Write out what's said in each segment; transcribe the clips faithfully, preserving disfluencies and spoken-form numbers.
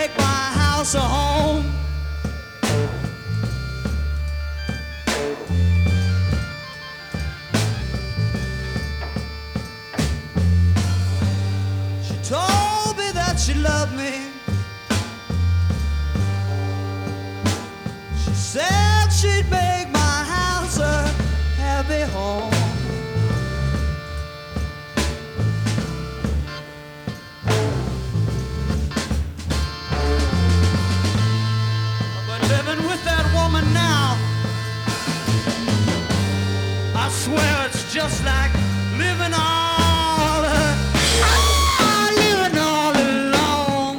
make my house a home. She told me that she loved me. She said she'd make my house a happy home. Living with that woman now, I swear it's just like living all, ah, living all alone.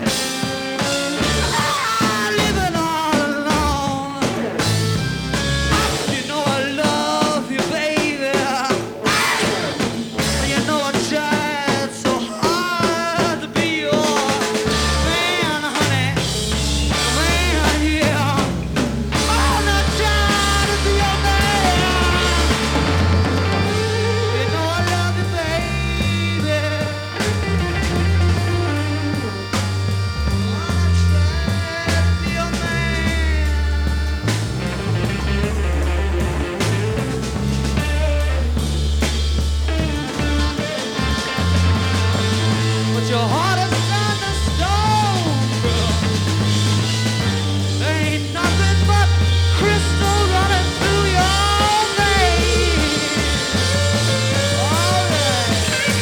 Ah, living all alone. You know I love you, baby. You know I tried so hard to be your man, honey. Your heart is turned to stone, girl. There ain't nothing but crystal running through your veins. All right.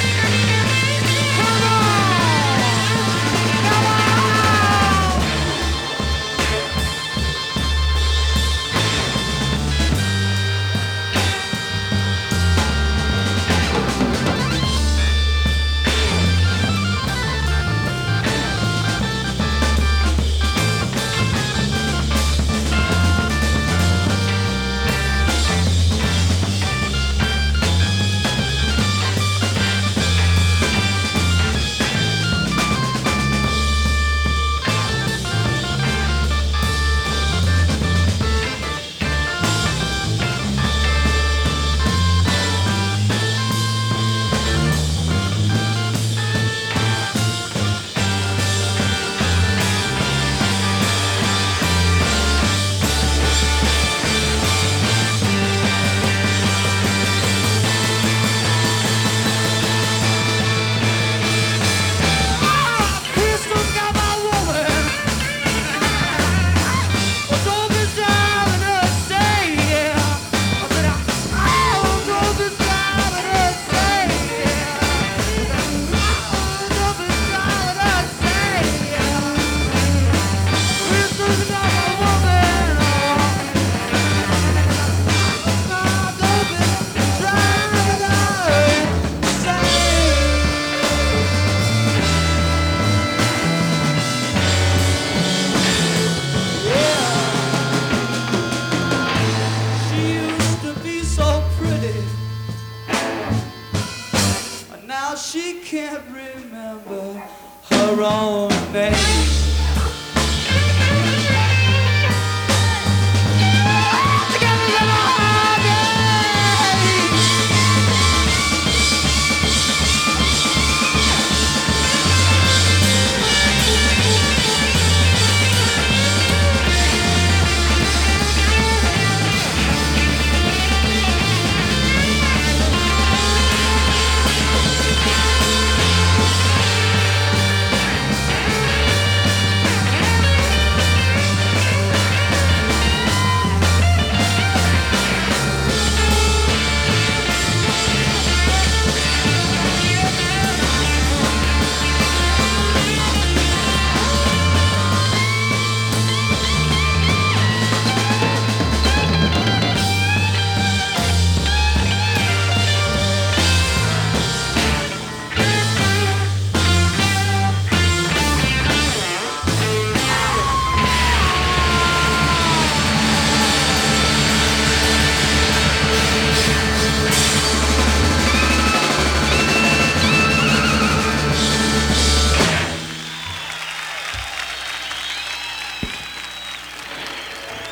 Come on! Come on! She can't remember her own name.